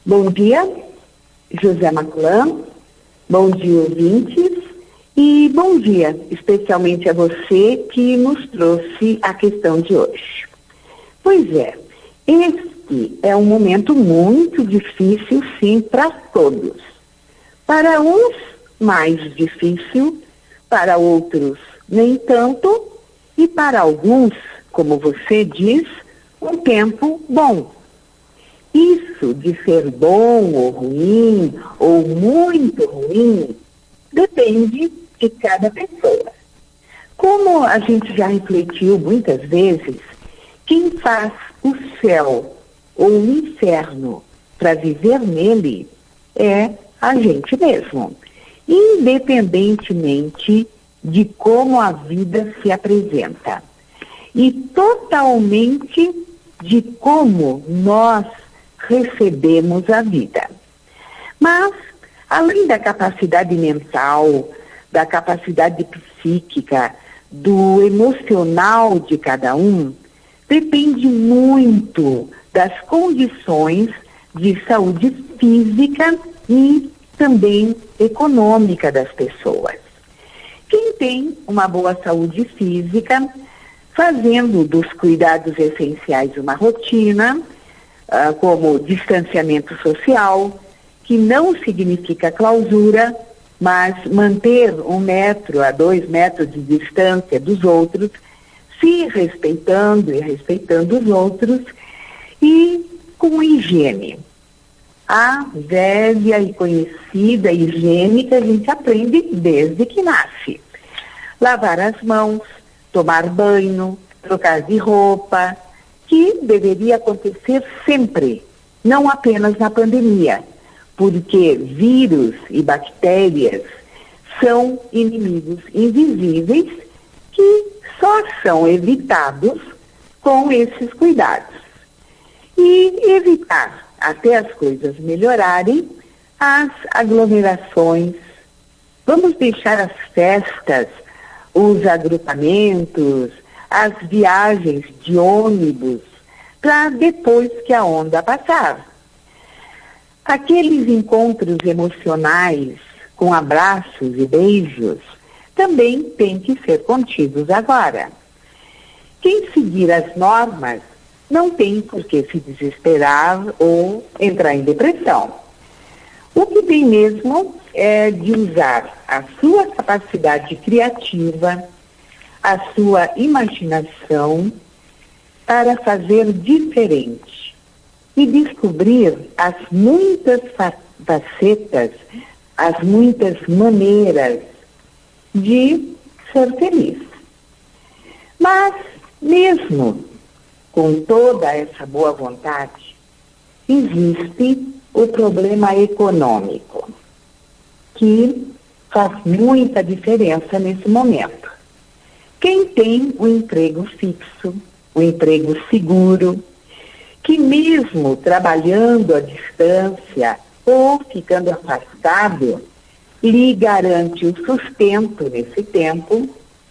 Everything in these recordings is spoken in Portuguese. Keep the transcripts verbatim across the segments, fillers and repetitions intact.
Bom dia, José Maculan, bom dia, ouvintes, e bom dia especialmente a você que nos trouxe a questão de hoje. Pois é, este é um momento muito difícil, sim, para todos. Para uns, mais difícil, para outros, nem tanto, e para alguns, como você diz, um tempo bom. Isso de ser bom ou ruim, ou muito ruim, depende de cada pessoa. Como a gente já refletiu muitas vezes, quem faz o céu ou o inferno para viver nele é a gente mesmo, independentemente de como a vida se apresenta. E totalmente de como nós recebemos a vida. Mas, além da capacidade mental, da capacidade psíquica, do emocional de cada um, depende muito das condições de saúde física e também econômica das pessoas. Quem tem uma boa saúde física, fazendo dos cuidados essenciais uma rotina, uh, como distanciamento social, que não significa clausura, mas manter um metro a dois metros de distância dos outros, se respeitando e respeitando os outros, e com higiene. A velha e conhecida higiene que a gente aprende desde que nasce. Lavar as mãos, tomar banho, trocar de roupa, que deveria acontecer sempre, não apenas na pandemia, porque vírus e bactérias são inimigos invisíveis que só são evitados com esses cuidados. E evitar, até as coisas melhorarem, as aglomerações. Vamos deixar as festas, os agrupamentos, as viagens de ônibus, para depois que a onda passar. Aqueles encontros emocionais, com abraços e beijos, também têm que ser contidos agora. Quem seguir as normas não tem por que se desesperar ou entrar em depressão. O que tem mesmo é de usar a sua capacidade criativa, a sua imaginação para fazer diferente e descobrir as muitas facetas, as muitas maneiras de ser feliz. Mas, mesmo com toda essa boa vontade, existe o problema econômico, que faz muita diferença nesse momento. Quem tem um emprego fixo, um emprego seguro, que mesmo trabalhando à distância ou ficando afastado, lhe garante o sustento nesse tempo,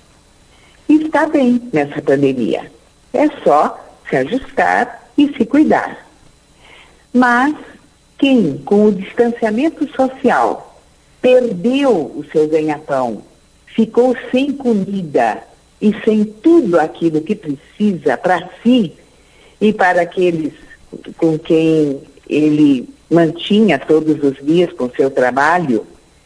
está bem nessa pandemia. É só se ajustar e se cuidar. Mas quem, com o distanciamento social, perdeu o seu ganha-pão, ficou sem comida e sem tudo aquilo que precisa para si e para aqueles com quem ele mantinha todos os dias com seu trabalho.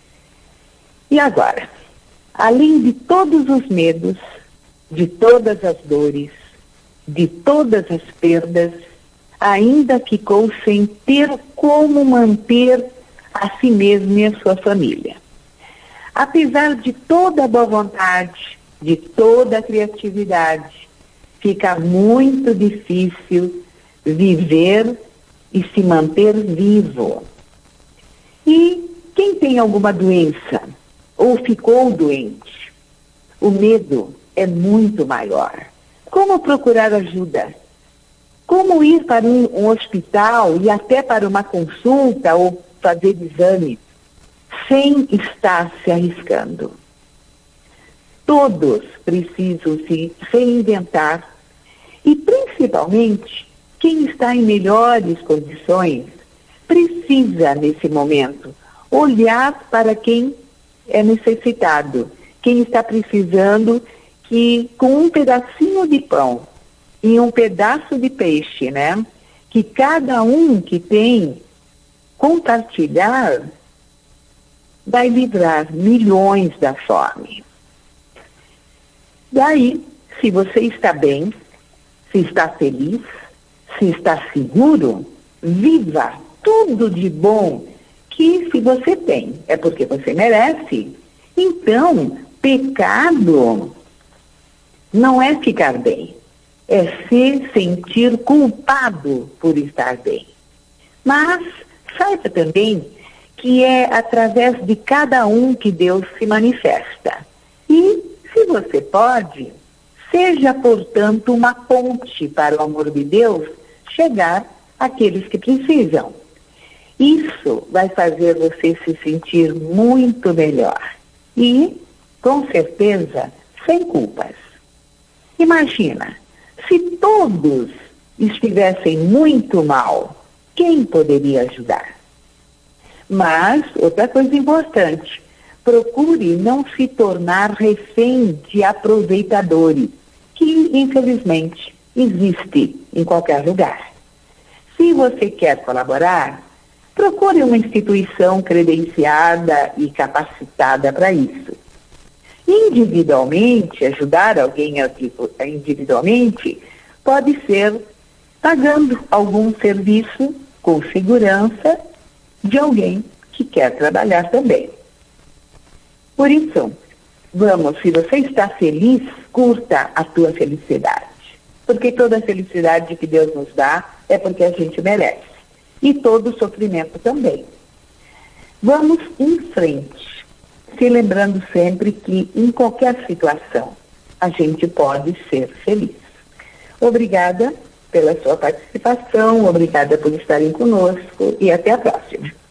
E agora? Além de todos os medos, de todas as dores, de todas as perdas, ainda ficou sem ter como manter a si mesmo e a sua família. Apesar de toda a boa vontade, de toda a criatividade, fica muito difícil viver e se manter vivo. E quem tem alguma doença ou ficou doente, o medo é muito maior. Como procurar ajuda? Como ir para um, um hospital e até para uma consulta ou fazer exames sem estar se arriscando? Todos precisam se reinventar e, principalmente, quem está em melhores condições precisa precisa, nesse momento, olhar para quem é necessitado, quem está precisando, que com um pedacinho de pão e um pedaço de peixe, né? Que cada um que tem compartilhar vai livrar milhões da fome. Daí, se você está bem, se está feliz, se está seguro, viva tudo de bom que, se você tem, é porque você merece. Então, pecado não é ficar bem, é se sentir culpado por estar bem. Mas saiba também que é através de cada um que Deus se manifesta. E, se você pode, seja, portanto, uma ponte para o amor de Deus chegar àqueles que precisam. Isso vai fazer você se sentir muito melhor e, com certeza, sem culpas. Imagina, se todos estivessem muito mal, quem poderia ajudar? Mas, outra coisa importante, procure não se tornar refém de aproveitadores, que, infelizmente, existe em qualquer lugar. Se você quer colaborar, procure uma instituição credenciada e capacitada para isso. Individualmente, ajudar alguém individualmente pode ser pagando algum serviço com segurança de alguém que quer trabalhar também. Por isso, vamos, se você está feliz, curta a tua felicidade. Porque toda a felicidade que Deus nos dá é porque a gente merece. E todo sofrimento também. Vamos em frente, se lembrando sempre que em qualquer situação a gente pode ser feliz. Obrigada pela sua participação, obrigada por estarem conosco e até a próxima.